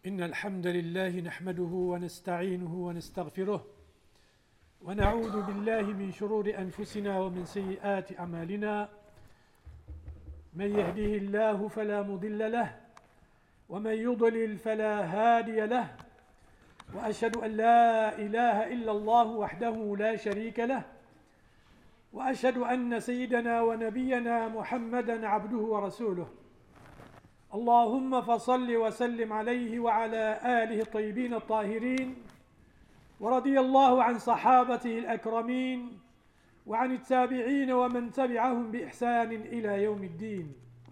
إن الحمد لله نحمده ونستعينه ونستغفره ونعوذ بالله من شرور أنفسنا ومن سيئات أعمالنا. من يهده الله فلا مضل له ومن يضلل فلا هادي له، وأشهد أن لا إله إلا الله وحده لا شريك له، وأشهد أن سيدنا ونبينا محمدا عبده ورسوله. اللهم فصل وسلم عليه وعلى آله الطيبين الطاهرين، ورضي الله عن صحابته الأكرمين وعن التابعين ومن تبعهم بإحسان إلى يوم الدين.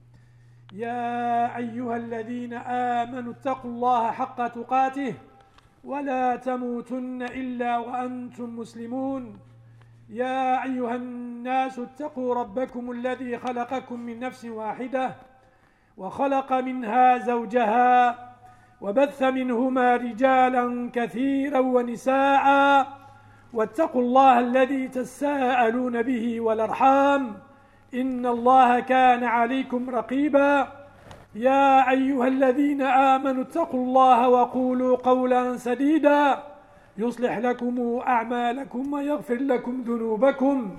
يا أيها الذين آمنوا اتقوا الله حق تقاته ولا تموتن إلا وأنتم مسلمون. يا أيها الناس اتقوا ربكم الذي خلقكم من نفس واحدة وخلق منها زوجها وبث منهما رجالا كثيرا ونساء، واتقوا الله الذي تساءلون به والأرحام إن الله كان عليكم رقيبا. يا أيها الذين آمنوا اتقوا الله وقولوا قولا سديدا يصلح لكم أعمالكم ويغفر لكم ذنوبكم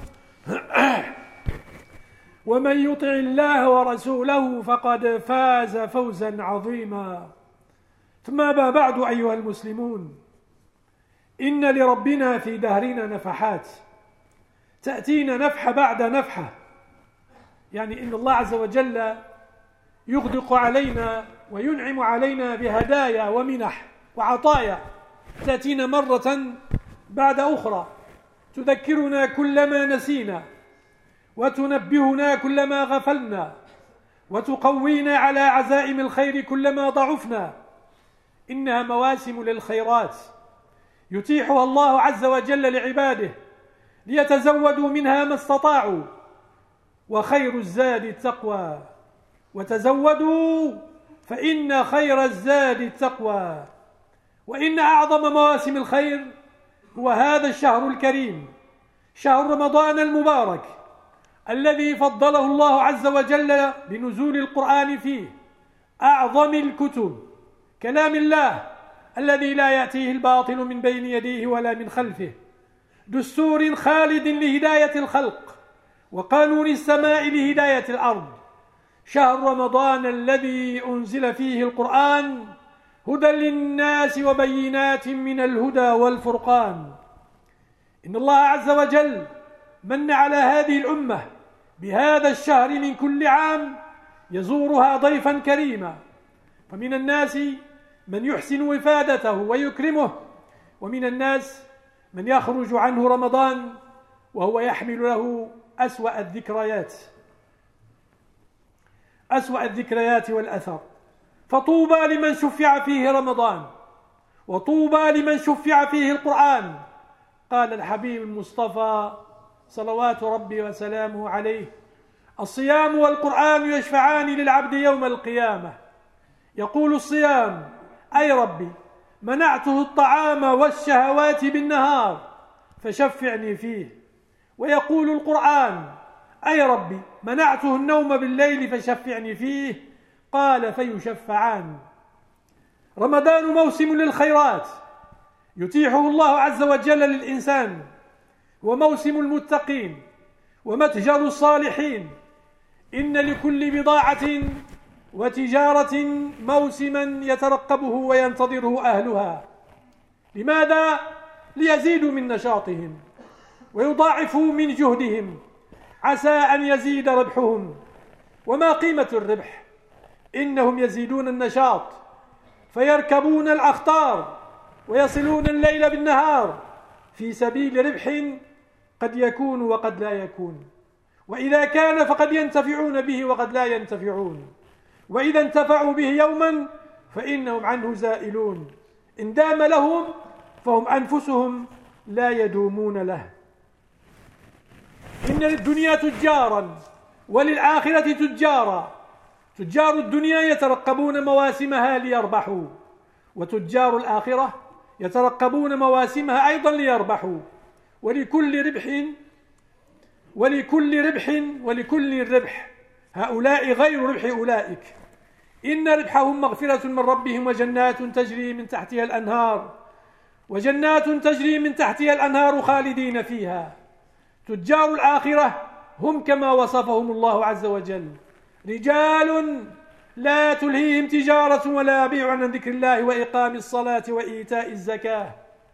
ومن يطع الله ورسوله فقد فاز فوزا عظيما. ثم ما بعد أيها المسلمون، إن لربنا في دهرنا نفحات تأتينا نفحة بعد نفحة، يعني إن الله عز وجل يغدق علينا وينعم علينا بهدايا ومنح وعطايا تأتينا مرة بعد أخرى، تذكرنا كلما نسينا وتنبهنا كلما غفلنا وتقوينا على عزائم الخير كلما ضعفنا. إنها مواسم للخيرات يتيحها الله عز وجل لعباده ليتزودوا منها ما استطاعوا، وخير الزاد التقوى، وتزودوا فإن خير الزاد التقوى. وإن أعظم مواسم الخير هو هذا الشهر الكريم، شهر رمضان المبارك، الذي فضله الله عز وجل بنزول القرآن فيه، أعظم الكتب، كلام الله الذي لا يأتيه الباطل من بين يديه ولا من خلفه، دستور خالد لهداية الخلق وقانون السماء لهداية الأرض. شهر رمضان الذي أنزل فيه القرآن هدى للناس وبينات من الهدى والفرقان. إن الله عز وجل من على هذه الأمة بهذا الشهر من كل عام يزورها ضيفا كريما، فمن الناس من يحسن وفادته ويكرمه، ومن الناس من يخرج عنه رمضان وهو يحمل له أسوأ الذكريات والأثر. فطوبى لمن شفع فيه رمضان، وطوبى لمن شفع فيه القرآن. قال الحبيب المصطفى صلوات ربي وسلامه عليه: الصيام والقرآن يشفعان للعبد يوم القيامة. يقول الصيام: أي ربي منعته الطعام والشهوات بالنهار فشفعني فيه. ويقول القرآن: أي ربي منعته النوم بالليل فشفعني فيه. قال: فيشفعان. رمضان موسم للخيرات يتيحه الله عز وجل للإنسان، وموسم المتقين ومتجر الصالحين. إن لكل بضاعة وتجارة موسما يترقبه وينتظره أهلها. لماذا؟ ليزيدوا من نشاطهم ويضاعفوا من جهدهم، عسى أن يزيد ربحهم. وما قيمة الربح؟ إنهم يزيدون النشاط فيركبون الأخطار ويصلون الليل بالنهار في سبيل ربح قد يكون وقد لا يكون، وإذا كان فقد ينتفعون به وقد لا ينتفعون، وإذا انتفعوا به يوما فإنهم عنه زائلون، إن دام لهم فهم أنفسهم لا يدومون له. إن للدنيا تجارا وللآخرة تجارا. تجار الدنيا يترقبون مواسمها ليربحوا، وتجار الآخرة يترقبون مواسمها أيضا ليربحوا. ولكل ربح هؤلاء غير ربح أولئك. إن ربحهم مغفرة من ربهم وجنات تجري من تحتها الأنهار خالدين فيها. تجار الآخرة هم كما وصفهم الله عز وجل: رجال لا تلهيهم تجارة ولا بيع عن ذكر الله وإقام الصلاة وإيتاء الزكاة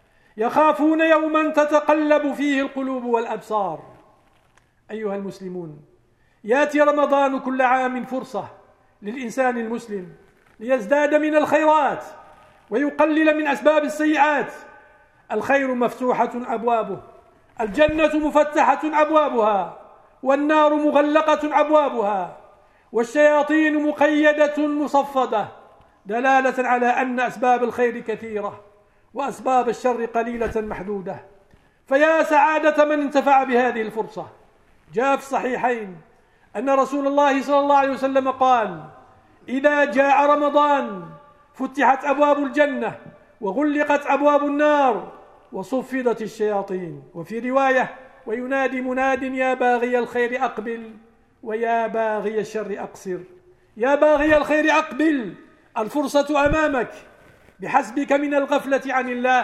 يخافون يوما تتقلب فيه القلوب والأبصار. أيها المسلمون، يأتي رمضان كل عام فرصة للإنسان المسلم ليزداد من الخيرات ويقلل من أسباب السيئات. الخير مفتوحة أبوابه، الجنة مفتحة أبوابها، والنار مغلقة أبوابها، والشياطين مقيدة مصفدة، دلالة على أن أسباب الخير كثيرة وأسباب الشر قليلة محدودة. فيا سعادة من انتفع بهذه الفرصة. جاء في الصحيحين أن رسول الله صلى الله عليه وسلم قال: إذا جاء رمضان فتحت أبواب الجنة وغلقت أبواب النار وصفدت الشياطين. وفي رواية: وينادي مناد: يا باغي الخير أقبل ويا باغي الشر أقصر. يا باغي الخير أقبل، الفرصة أمامك، بحسبك من الغفلة عن الله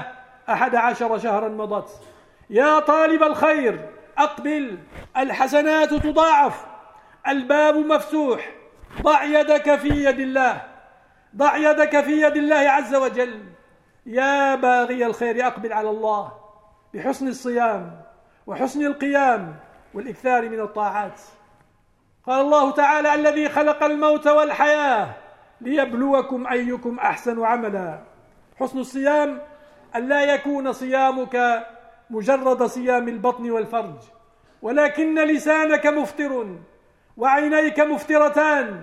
11 شهرا مضت. يا طالب الخير أقبل، الحسنات تضاعف، الباب مفتوح. ضع يدك في يد الله، ضع يدك في يد الله عز وجل. يا باغي الخير أقبل على الله بحسن الصيام وحسن القيام والإكثار من الطاعات. قال الله تعالى: الذي خلق الموت والحياة ليبلوكم أيكم أحسن عملا. حسن الصيام أن لا يكون صيامك مجرد صيام البطن والفرج، ولكن لسانك مفطر، وعينيك مفطرتان،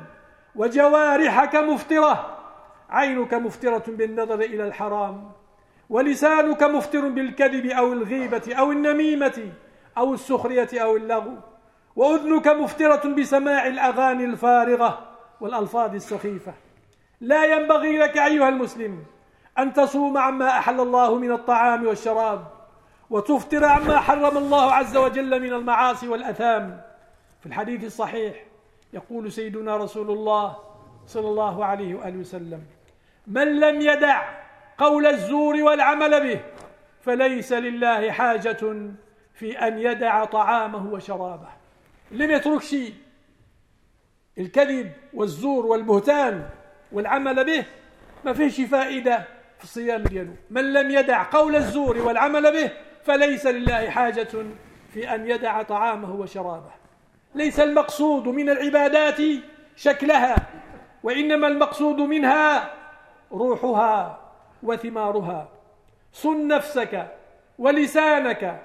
وجوارحك مفطرة. عينك مفطرة بالنظر إلى الحرام، ولسانك مفطر بالكذب أو الغيبة أو النميمة أو السخرية أو اللغو، وأذنك مفطرة بسماع الأغاني الفارغة والألفاظ السخيفة. لا ينبغي لك أيها المسلم أن تصوم عما أحل الله من الطعام والشراب، وتفطر عما حرم الله عز وجل من المعاصي والأثام. في الحديث الصحيح يقول سيدنا رسول الله صلى الله عليه وآله وسلم: من لم يدع قول الزور والعمل به فليس لله حاجة في أن يدع طعامه وشرابه. لم يترك شيء، الكذب والزور والبهتان والعمل به ما فيش فائدة في الصيام دياله. من لم يدع قول الزور والعمل به فليس لله حاجة في أن يدع طعامه وشرابه. ليس المقصود من العبادات شكلها، وإنما المقصود منها روحها وثمارها. صن نفسك ولسانك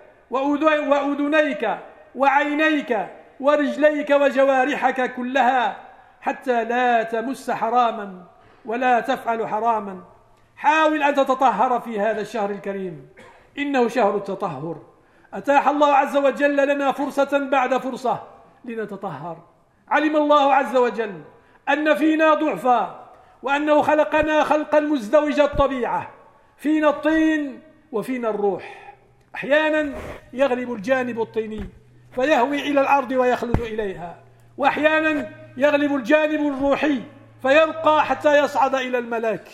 وأذنيك وعينيك ورجليك وجوارحك كلها حتى لا تمس حراما ولا تفعل حراما. حاول أن تتطهر في هذا الشهر الكريم، إنه شهر التطهر. أتاح الله عز وجل لنا فرصة بعد فرصة لنتطهر. علم الله عز وجل أن فينا ضعفا، وأنه خلقنا خلقا مزدوج الطبيعة، فينا الطين وفينا الروح. أحيانا يغلب الجانب الطيني فيهوي إلى الأرض ويخلد إليها، وأحيانا يغلب الجانب الروحي فيرقى حتى يصعد إلى الملاك.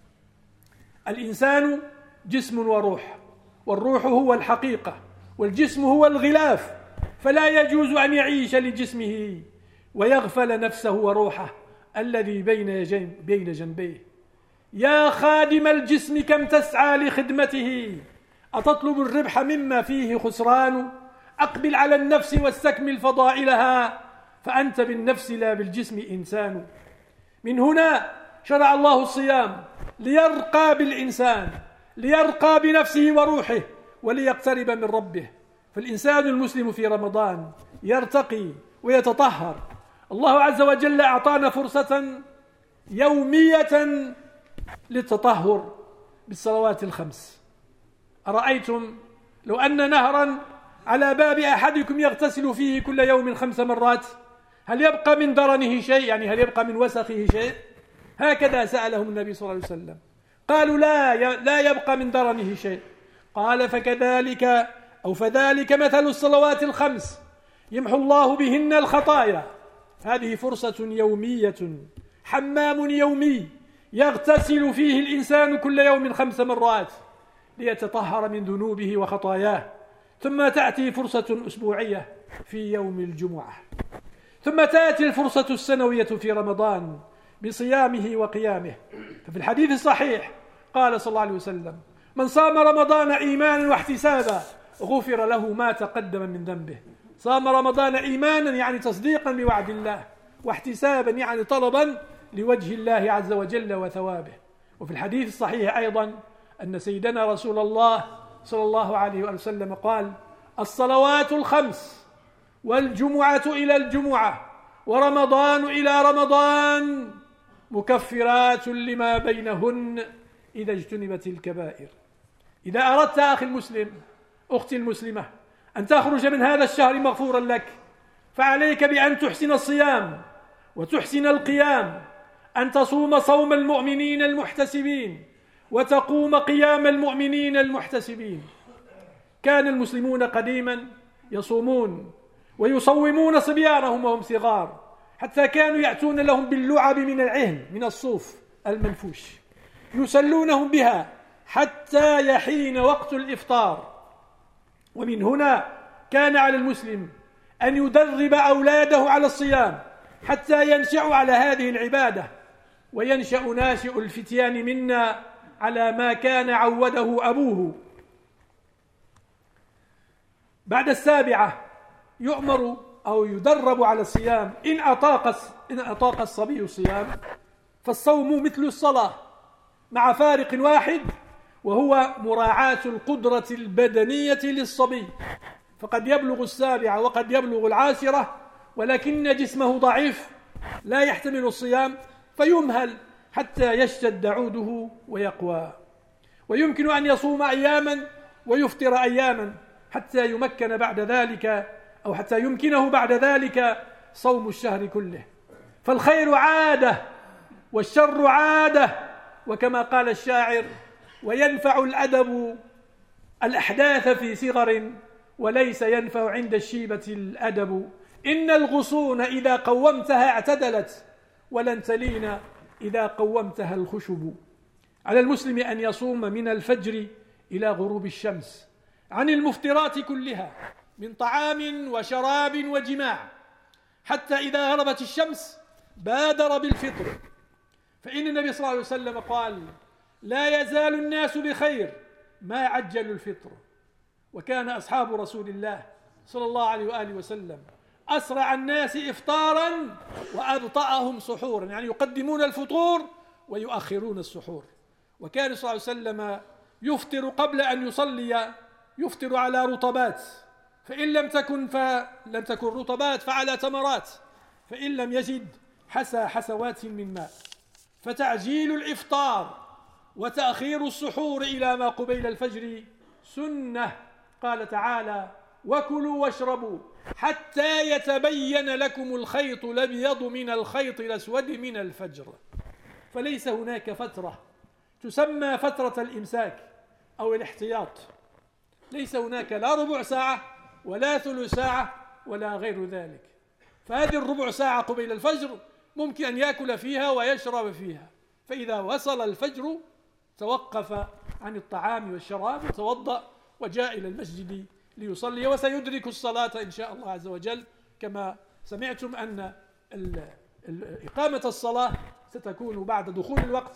الإنسان جسم وروح، والروح هو الحقيقة والجسم هو الغلاف، فلا يجوز أن يعيش لجسمه ويغفل نفسه وروحه الذي بين جنبيه. يا خادم الجسم كم تسعى لخدمته، أتطلب الربح مما فيه خسران؟ أقبل على النفس واستكمل فضائلها، فأنت بالنفس لا بالجسم إنسان. من هنا شرع الله الصيام ليرقى بالإنسان، ليرقى بنفسه وروحه، وليقترب من ربه. فالإنسان المسلم في رمضان يرتقي ويتطهر. الله عز وجل أعطانا فرصة يومية للتطهر بالصلوات الخمس. أرأيتم لو أن نهرا على باب أحدكم يغتسل فيه كل يوم 5 مرات، هل يبقى من درنه شيء؟ يعني هل يبقى من وسخه شيء؟ هكذا سألهم النبي صلى الله عليه وسلم، قالوا لا يبقى من درنه شيء. قال: فذلك مثل الصلوات الخمس يمحو الله بهن الخطايا. هذه فرصة يومية حمام يومي يغتسل فيه الإنسان كل يوم 5 مرات ليتطهر من ذنوبه وخطاياه، ثم تأتي فرصة أسبوعية في يوم الجمعة، ثم تأتي الفرصة السنوية في رمضان بصيامه وقيامه. ففي الحديث الصحيح قال صلى الله عليه وسلم: من صام رمضان إيمانا واحتسابا غفر له ما تقدم من ذنبه. صام رمضان إيمانا يعني تصديقا بوعد الله، واحتسابا يعني طلبا لوجه الله عز وجل وثوابه. وفي الحديث الصحيح أيضا أن سيدنا رسول الله صلى الله عليه وسلم قال: الصلوات الخمس والجمعة إلى الجمعة ورمضان إلى رمضان مكفرات لما بينهن إذا اجتنبت الكبائر. إذا أردت أخي المسلم أختي المسلمة أن تخرج من هذا الشهر مغفورا لك، فعليك بأن تحسن الصيام وتحسن القيام، أن تصوم صوم المؤمنين المحتسبين وتقوم قيام المؤمنين المحتسبين. كان المسلمون قديما يصومون ويصومون صبيانهم وهم صغار، حتى كانوا يأتون لهم باللعب من العهن من الصوف المنفوش يسلونهم بها حتى يحين وقت الإفطار. ومن هنا كان على المسلم أن يدرب أولاده على الصيام حتى ينشأوا على هذه العبادة، وينشأ ناشئ الفتيان منا على ما كان عوده أبوه. بعد 7 يؤمر أو يدرب على الصيام. إن أطاق الصبي الصيام فالصوم مثل الصلاة مع فارق واحد، وهو مراعاة القدرة البدنية للصبي، فقد يبلغ 7 وقد يبلغ 10، ولكن جسمه ضعيف لا يحتمل الصيام فيمهل حتى يشتد عوده ويقوى. ويمكن أن يصوم أياما ويفطر أياما حتى يمكن بعد ذلك أو حتى يمكنه بعد ذلك صوم الشهر كله. فالخير عادة والشر عادة، وكما قال الشاعر: وينفع الأدب الأحداث في صغر وليس ينفع عند الشيبة الأدب. إن الغصون إذا قومتها اعتدلت ولن تلين إذا قومتها الخشب. على المسلم أن يصوم من الفجر إلى غروب الشمس عن المفطرات كلها من طعام وشراب وجماع، حتى إذا غربت الشمس بادر بالفطر، فإن النبي صلى الله عليه وسلم قال: لا يزال الناس بخير ما عجلوا الفطر. وكان أصحاب رسول الله صلى الله عليه وآله وسلم أسرع الناس إفطارا وأبطأهم سحورا، يعني يقدمون الفطور ويؤخرون السحور. وكان صلى الله عليه وسلم يفطر قبل أن يصلي، يفطر على رطبات، فإن لم تكن رطبات فعلى تمرات، فإن لم يجد حسى حسوات من ماء. فتعجيل الإفطار وتأخير السحور إلى ما قبيل الفجر سنة. قال تعالى: وكلوا واشربوا حتى يتبين لكم الخيط الأبيض من الخيط الأسود من الفجر. فليس هناك فترة تسمى فترة الإمساك أو الاحتياط، ليس هناك لا ربع ساعة ولا ثلث ساعة ولا غير ذلك. فهذه الربع ساعة قبيل الفجر ممكن أن يأكل فيها ويشرب فيها، فإذا وصل الفجر توقف عن الطعام والشراب وتوضأ وجاء إلى المسجد ليصلي، وسيدرك الصلاة إن شاء الله عز وجل. كما سمعتم أن إقامة الصلاة ستكون بعد دخول الوقت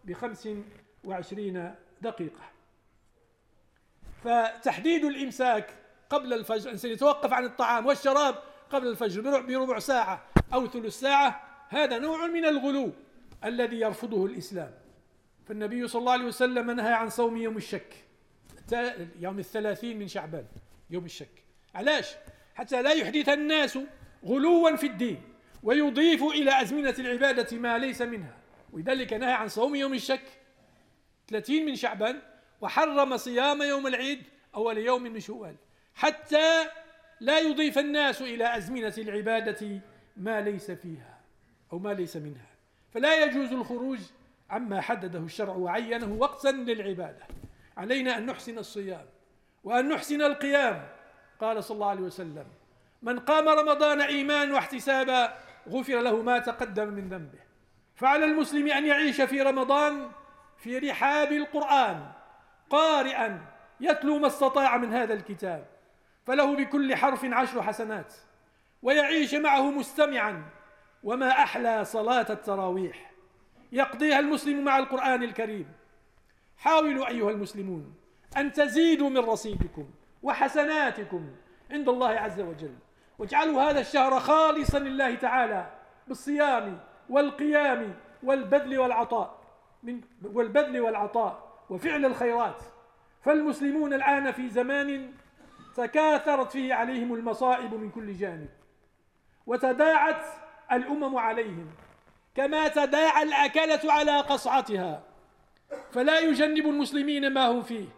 ب25 دقيقة. فتحديد الإمساك قبل الفجر، أن سيتوقف عن الطعام والشراب قبل الفجر بربع ساعة أو ثلث ساعة، هذا نوع من الغلو الذي يرفضه الإسلام. فالنبي صلى الله عليه وسلم نهى عن صوم يوم الشك، يوم 30 من شعبان، يوم الشك. علاش؟ حتى لا يحدث الناس غلوا في الدين ويضيفوا إلى أزمنة العبادة ما ليس منها. ولذلك نهى عن صوم يوم الشك 30 من شعبان، وحرم صيام يوم العيد أول يوم من شوال، حتى لا يضيف الناس إلى أزمنة العبادة ما ليس فيها أو ما ليس منها. فلا يجوز الخروج عما حدده الشرع وعينه وقتا للعبادة. علينا أن نحسن الصيام وأن نحسن القيام. قال صلى الله عليه وسلم: من قام رمضان إيمانا واحتسابا غفر له ما تقدم من ذنبه. فعلى المسلم أن يعيش في رمضان في رحاب القرآن قارئا يتلو ما استطاع من هذا الكتاب، فله بكل حرف 10 حسنات، ويعيش معه مستمعا. وما أحلى صلاة التراويح يقضيها المسلم مع القرآن الكريم. حاولوا أيها المسلمون أن تزيدوا من رصيدكم وحسناتكم عند الله عز وجل، واجعلوا هذا الشهر خالصا لله تعالى بالصيام والقيام والبذل والعطاء وفعل الخيرات. فالمسلمون الآن في زمان تكاثرت فيه عليهم المصائب من كل جانب، وتداعت الأمم عليهم كما تداعى الأكلة على قصعتها، فلا يجنب المسلمين ما هم فيه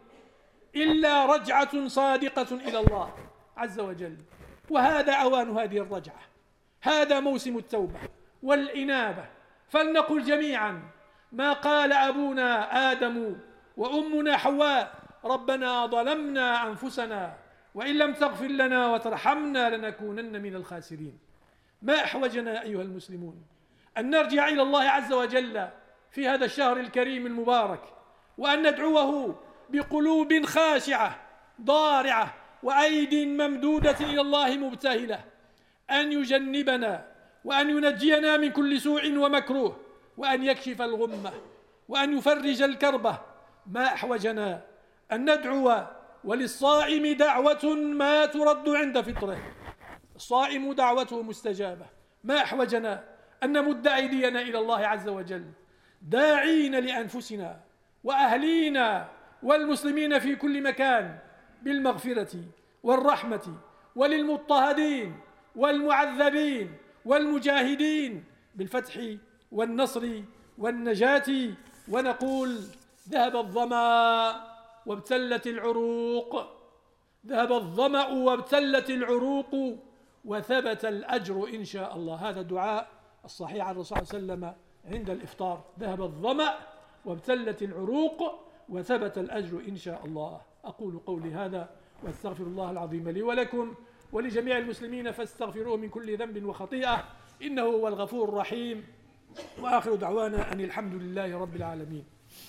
إلا رجعة صادقة إلى الله عز وجل. وهذا أوان هذه الرجعة، هذا موسم التوبة والإنابة. فلنقل جميعا ما قال أبونا آدم وأمنا حواء: ربنا ظلمنا أنفسنا وإن لم تغفر لنا وترحمنا لنكونن من الخاسرين. ما أحوجنا أيها المسلمون أن نرجع إلى الله عز وجل في هذا الشهر الكريم المبارك، وأن ندعوه بقلوب خاشعة ضارعة وأيد ممدودة إلى الله مبتهلة، أن يجنبنا وأن ينجينا من كل سوء ومكروه، وأن يكشف الغمة وأن يفرج الكربة. ما أحوجنا أن ندعو وللصائم دعوة ما ترد عند فطره، الصائم دعوته مستجابة. ما أحوجنا أن نمد أيدينا إلى الله عز وجل داعين لأنفسنا وأهلينا والمسلمين في كل مكان بالمغفرة والرحمة، وللمضطهدين والمعذبين والمجاهدين بالفتح والنصر والنجاة. ونقول: ذهب الظمأ وابتلت العروق، ذهب الظمأ وابتلت العروق وثبت الأجر إن شاء الله. هذا الدعاء الصحيح عن الرسول صلى الله عليه وسلم عند الإفطار: ذهب الظمأ وابتلت العروق وثبت الأجر إن شاء الله. أقول قولي هذا واستغفر الله العظيم لي ولكم ولجميع المسلمين، فاستغفروه من كل ذنب وخطيئة إنه هو الغفور الرحيم. وآخر دعوانا أن الحمد لله رب العالمين.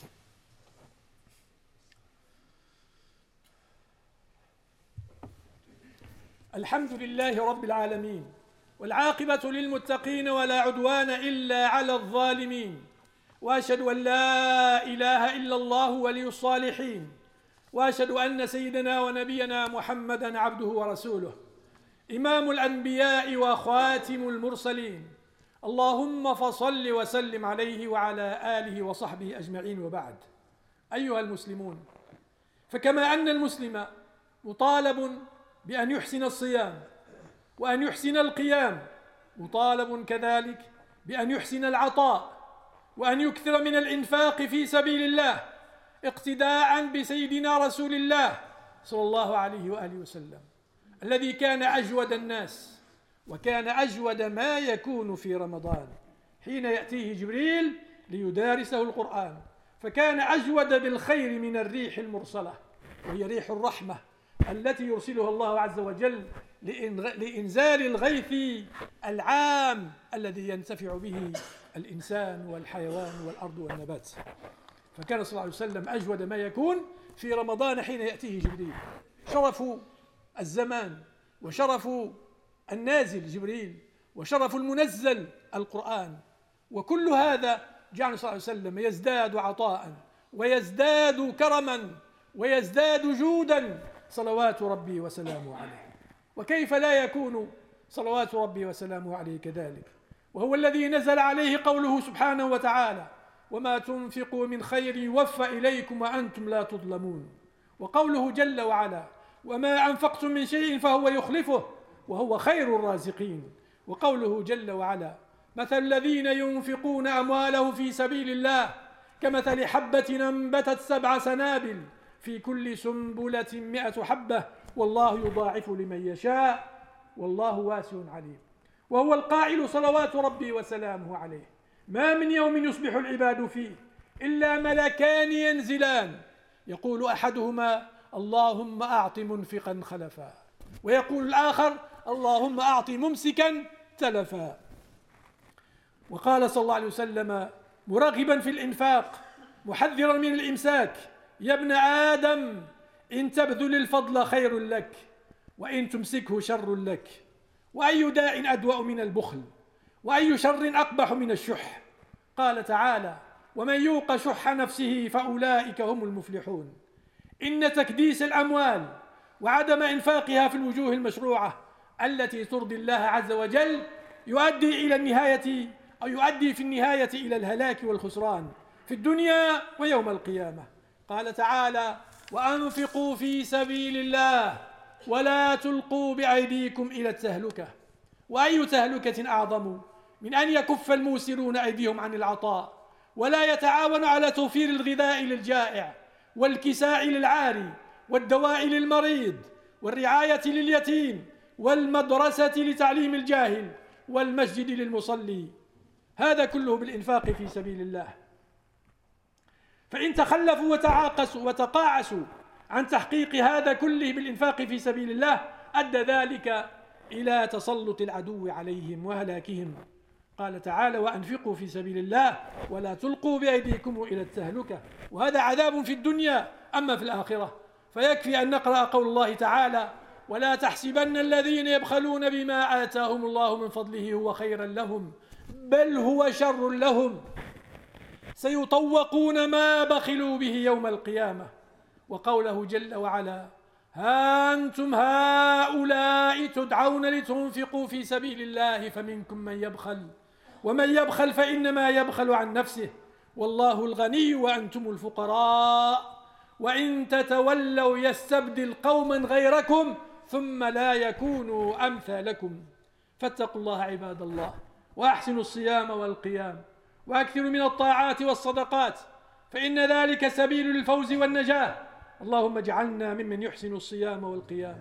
الحمد لله رب العالمين، والعاقبة للمتقين ولا عدوان إلا على الظالمين، وأشهد أن لا إله إلا الله ولي الصالحين، وأشهد أن سيدنا ونبينا محمدا عبده ورسوله، إمام الأنبياء وخاتم المرسلين. اللهم فصل وسلم عليه وعلى آله وصحبه أجمعين. وبعد، أيها المسلمون، فكما أن المسلم مطالب بأن يحسن الصيام وأن يحسن القيام، مطالب كذلك بأن يحسن العطاء وأن يكثر من الإنفاق في سبيل الله اقتداء بسيدنا رسول الله صلى الله عليه وآله وسلم، الذي كان أجود الناس وكان أجود ما يكون في رمضان حين يأتيه جبريل ليدارسه القرآن، فكان أجود بالخير من الريح المرسلة، وهي ريح الرحمة التي يرسلها الله عز وجل لإنزال الغيث العام الذي ينتفع به الإنسان والحيوان والأرض والنبات. فكان صلى الله عليه وسلم أجود ما يكون في رمضان حين يأتيه جبريل، شرف الزمان وشرف النازل جبريل وشرف المنزل القرآن، وكل هذا جعل صلى الله عليه وسلم يزداد عطاء ويزداد كرما ويزداد جودا صلوات ربي وسلامه عليه. وكيف لا يكون صلوات ربي وسلامه عليه كذلك، وهو الذي نزل عليه قوله سبحانه وتعالى: وما تنفقوا من خير يوفى إليكم وأنتم لا تظلمون، وقوله جل وعلا: وما أنفقتم من شيء فهو يخلفه وهو خير الرازقين، وقوله جل وعلا: مثل الذين ينفقون أموالهم في سبيل الله كمثل حبة أنبتت 7 سنابل في كل سنبلة 100 حبة والله يضاعف لمن يشاء والله واسع عليم. وهو القائل صلوات ربي وسلامه عليه: ما من يوم يصبح العباد فيه إلا ملكان ينزلان، يقول أحدهما: اللهم أعط منفقا خلفا، ويقول الآخر: اللهم أعط ممسكا تلفا. وقال صلى الله عليه وسلم مرغبا في الإنفاق محذرا من الإمساك: يا ابن آدم إن تبذل الفضل خير لك وإن تمسكه شر لك، وأي داء أدوأ من البخل، وأي شر أقبح من الشح. قال تعالى: ومن يوق شح نفسه فأولئك هم المفلحون. إن تكديس الأموال وعدم إنفاقها في الوجوه المشروعة التي ترضي الله عز وجل يؤدي إلى النهاية، أو يؤدي في النهاية إلى الهلاك والخسران في الدنيا ويوم القيامة. قال تعالى: وأنفقوا في سبيل الله ولا تلقوا بأيديكم إلى التهلكة. وأي تهلكة أعظم من أن يكف الموسرون أيديهم عن العطاء ولا يتعاون على توفير الغذاء للجائع والكساء للعاري والدواء للمريض والرعاية لليتيم والمدرسة لتعليم الجاهل والمسجد للمصلي، هذا كله بالإنفاق في سبيل الله. فإن تخلفوا وتعاقسوا وتقاعسوا عن تحقيق هذا كله بالإنفاق في سبيل الله أدى ذلك إلى تسلط العدو عليهم وهلاكهم. قال تعالى: وأنفقوا في سبيل الله ولا تلقوا بأيديكم إلى التهلكة. وهذا عذاب في الدنيا. أما في الآخرة فيكفي أن نقرأ قول الله تعالى: ولا تحسبن الذين يبخلون بما آتاهم الله من فضله هو خيرا لهم بل هو شر لهم سيطوقون ما بخلوا به يوم القيامة. وقوله جل وعلا: ها أنتم هؤلاء تدعون لتنفقوا في سبيل الله فمنكم من يبخل ومن يبخل فإنما يبخل عن نفسه والله الغني وأنتم الفقراء وإن تتولوا يستبدل قوما غيركم ثم لا يكونوا أمثالكم. فاتقوا الله عباد الله وأحسنوا الصيام والقيام وأكثروا من الطاعات والصدقات فإن ذلك سبيل للفوز والنجاة. اللهم اجعلنا ممن يحسن الصيام والقيام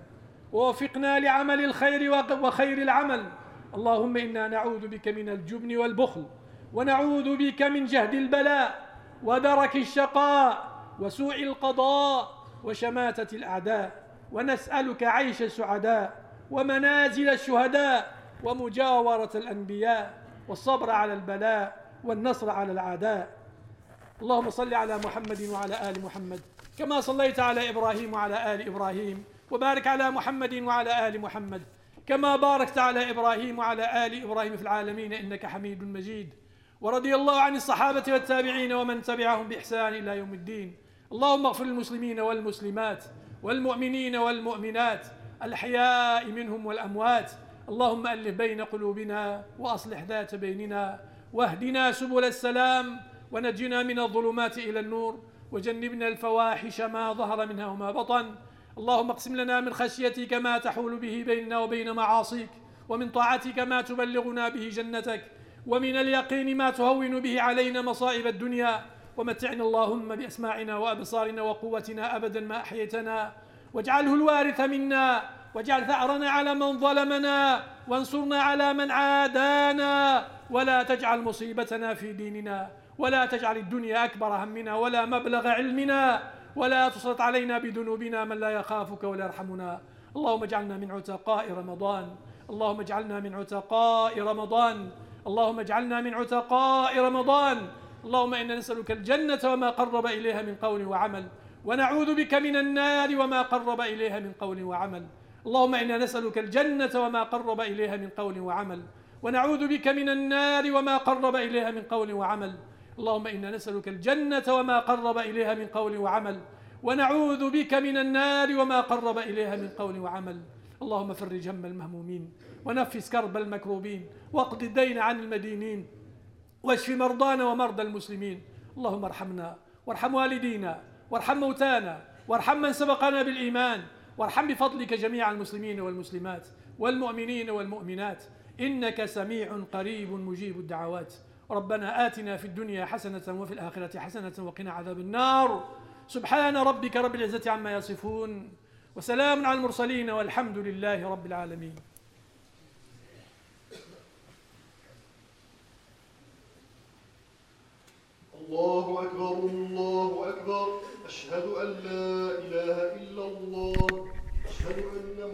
ووفقنا لعمل الخير وخير العمل. اللهم إنا نعوذ بك من الجبن والبخل ونعوذ بك من جهد البلاء ودرك الشقاء وسوء القضاء وشماتة الأعداء، ونسألك عيش السعداء ومنازل الشهداء ومجاورة الأنبياء والصبر على البلاء والنصر على الأعداء. اللهم صل على محمد وعلى آل محمد كما صليت على إبراهيم وعلى آل إبراهيم، وبارك على محمد وعلى آل محمد كما باركت على إبراهيم وعلى آل إبراهيم في العالمين إنك حميد مجيد. ورضي الله عن الصحابة والتابعين ومن تبعهم بإحسان إلى يوم الدين. اللهم اغفر للمسلمين والمسلمات والمؤمنين والمؤمنات الأحياء منهم والأموات. اللهم ألف بين قلوبنا وأصلح ذات بيننا واهدنا سبل السلام ونجنا من الظلمات إلى النور وجنبنا الفواحش ما ظهر منها وما بطن. اللهم اقسم لنا من خشيتك ما تحول به بيننا وبين معاصيك، ومن طاعتك ما تبلغنا به جنتك، ومن اليقين ما تهون به علينا مصائب الدنيا. ومتعنا اللهم بأسماعنا وأبصارنا وقوتنا أبدا ما أحييتنا، واجعله الوارث منا، واجعل ثأرنا على من ظلمنا، وانصرنا على من عادانا، ولا تجعل مصيبتنا في ديننا، ولا تجعل الدنيا أكبر همنا ولا مبلغ علمنا، ولا تسلط علينا بذنوبنا من لا يخافك ولا يرحمنا. اللهم اجعلنا من عتقاء رمضان، اللهم اجعلنا من عتقاء رمضان، اللهم اجعلنا من عتقاء رمضان. اللهم إنا نسألك الجنة وما قرب إليها من قول وعمل، ونعوذ بك من النار وما قرب إليها من قول وعمل. اللهم إنا نسألك الجنة وما قرب إليها من قول وعمل، ونعوذ بك من النار وما قرب إليها من قول وعمل. اللهم إنا نسألك الجنة وما قرب إليها من قول وعمل، ونعوذ بك من النار وما قرب إليها من قول وعمل. اللهم فرج هم المهمومين ونفس كرب المكروبين واقض الدين عن المدينين واشف مرضانا ومرضى المسلمين. اللهم ارحمنا وارحم والدينا وارحم موتانا وارحم من سبقنا بالإيمان، وارحم بفضلك جميع المسلمين والمسلمات والمؤمنين والمؤمنات إنك سميع قريب مجيب الدعوات. ربنا آتنا في الدنيا حسنة وفي الآخرة حسنة وقنا عذاب النار. سبحان ربك رب العزة عما يصفون وسلام على المرسلين والحمد لله رب العالمين. الله أكبر الله أكبر، أشهد أن لا إله إلا الله، أشهد أن